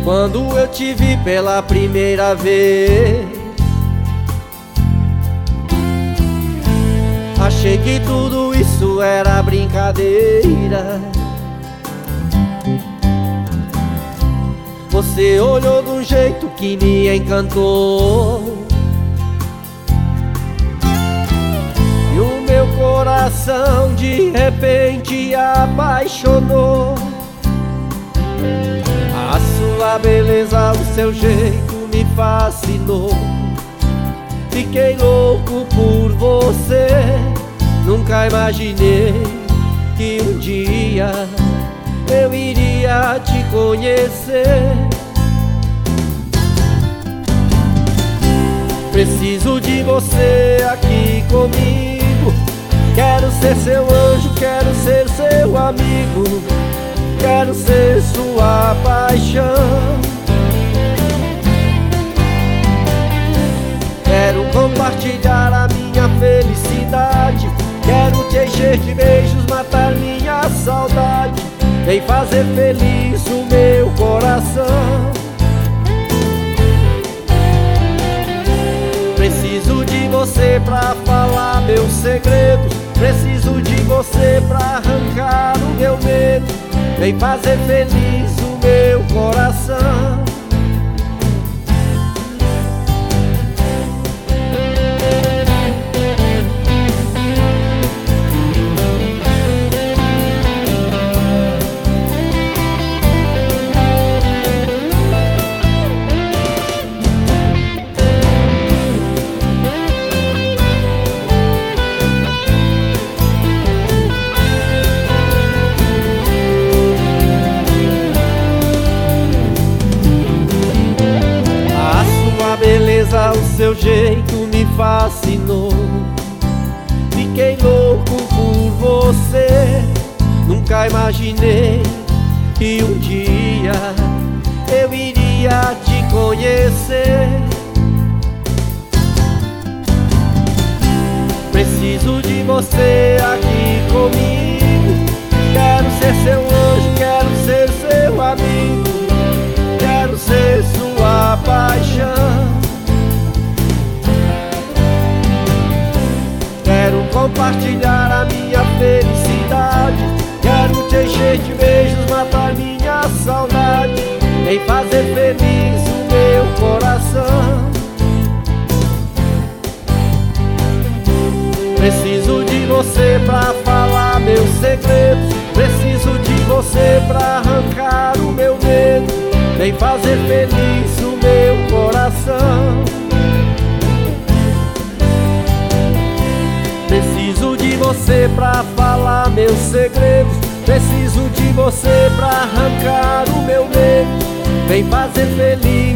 Quando eu te vi pela primeira vez, achei que tudo isso era brincadeira. Você olhou de um jeito que me encantou, e o meu coração de repente apaixonou. A sua beleza, o seu jeito me fascinou. Fiquei louco por você. Nunca imaginei que um dia eu iria te conhecer. Preciso de você aqui comigo. Quero ser seu anjo, quero ser seu amigo. Quero ser sua paixão. Quero compartilhar a minha felicidade. Quero te encher de beijos, matar minha saudade. Vem fazer feliz o meu coração. Preciso de você pra falar meus segredos. Preciso de você pra arrancar o meu medo. Vem fazer feliz o meu coração. O seu jeito me fascinou. Fiquei louco por você. Nunca imaginei que um dia eu iria te conhecer. Preciso de você aqui comigo. Quero ser seu anjo, quero ser seu amigo. Quero ser sua paixão. Quero compartilhar a minha felicidade. Quero te encher de beijos, matar minha saudade. Vem fazer feliz o meu coração. Preciso de você pra falar meus segredos. Preciso de você pra arrancar o meu medo. Vem fazer feliz o meu coração. Preciso de você pra falar meus segredos. Preciso de você pra arrancar o meu medo. Vem fazer feliz